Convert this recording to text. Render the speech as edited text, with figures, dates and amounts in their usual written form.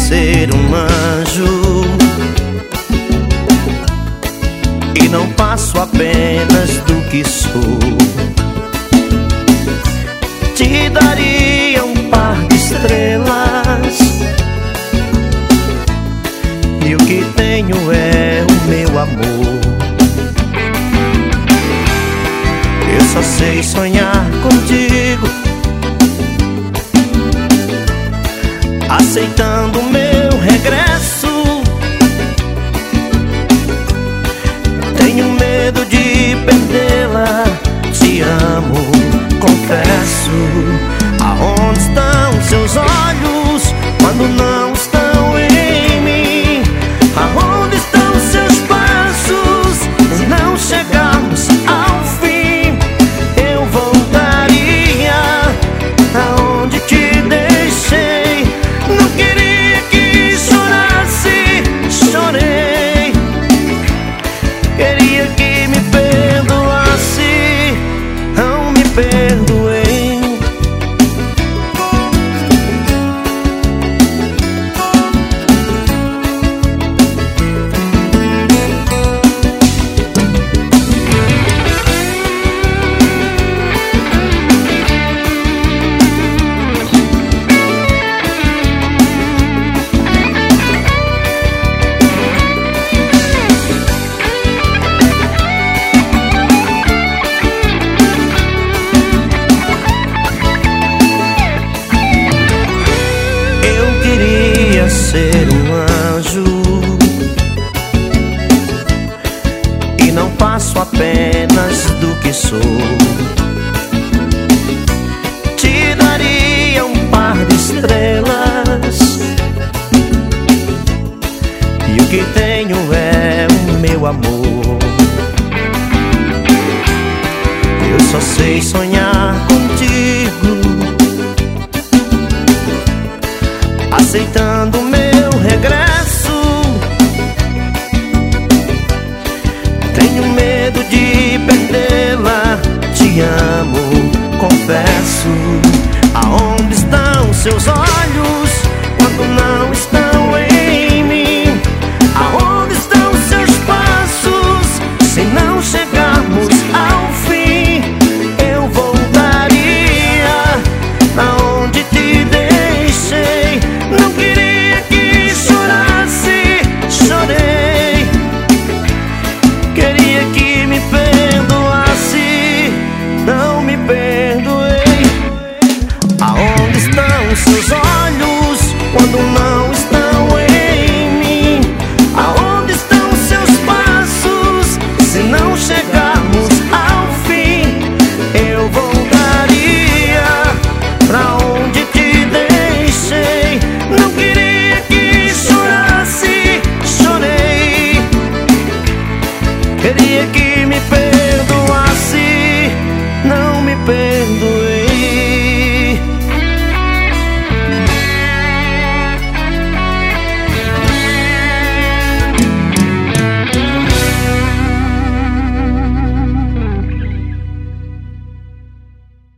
ser um anjo e não passo apenas do que sou. Te daria um par de estrelas e o que tenho é o meu amor. Eu só sei sonhar contigo, aceitando o meu regresso. Tenho medo de perdê-la. Te amo, confesso. Aonde estão seus olhos quando não estão em mim? Aonde estão seus passos se não chegarmos ao fim? Eu voltaria aonde te deixei. Não queria que chorasse, chorei. Queria que me perdoasse, não me perdoei. Ser um anjo e não passo apenas do que sou. Te daria um par de estrelas e o que tenho é o meu amor. Eu só sei sonhar contigo, aceitando o meu regresso. Tenho medo de perdê-la. Te amo, confesso. Aonde estão seus olhos